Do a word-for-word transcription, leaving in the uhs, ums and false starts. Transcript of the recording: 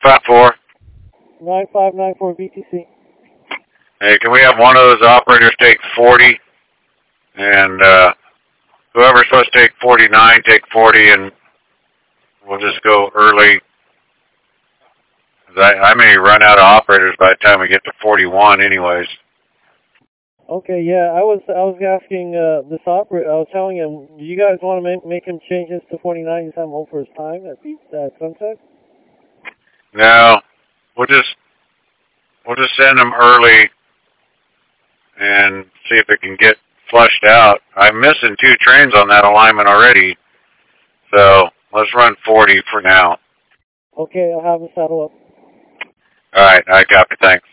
five four. nine five nine four B T C. Hey, can we have one of those operators take forty, and uh, whoever's supposed to take forty-nine, take forty, and we'll just go early. I, I may run out of operators by the time we get to forty-one anyways. Okay, yeah, I was I was asking uh, this operator. I was telling him, do you guys want to make, make him change this to forty-nine and send him home for his time at, at sunset? No, we'll just we'll just send them early and see if it can get flushed out. I'm missing two trains on that alignment already, so let's run forty for now. Okay, I'll have him saddle up. All right, I copy. Thanks.